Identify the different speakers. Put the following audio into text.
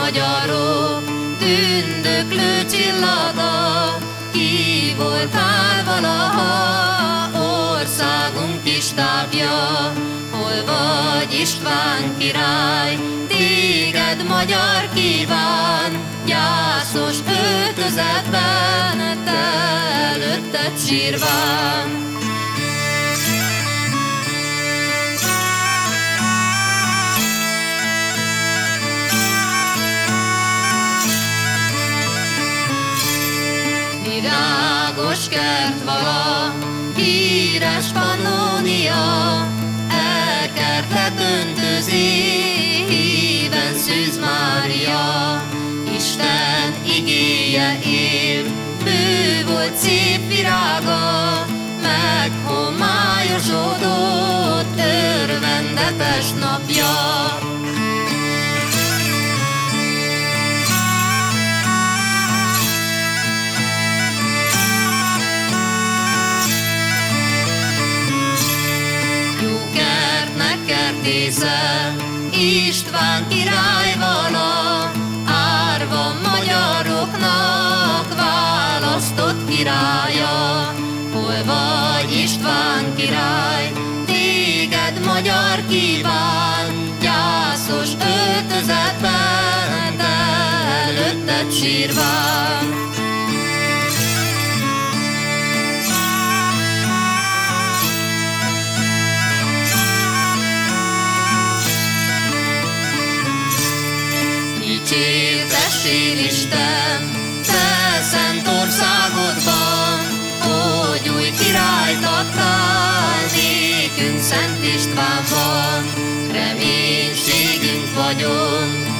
Speaker 1: magyarok tündöklő csillaga, ki voltál valaha országunk istábja? Hol vagy István király, téged magyar kíván, gyászos öltözetben, te előtted sírván. Virágos kert vala, híres Pannónia, elkertlet öntözi, híven Szűz Mária. Isten igéje él, bő volt szép virága, meghomályosodott örvendetes napja. Kertésze, István király vala, árva magyaroknak választott királya. Hol vagy István király, téged magyar kíván, gyászos öltözetben, te előtted sírván. Dicsértessél Isten, te szent országodban, hogy új királyt adtál nékünk Szent Istvánban. Reménységünk vagyunk,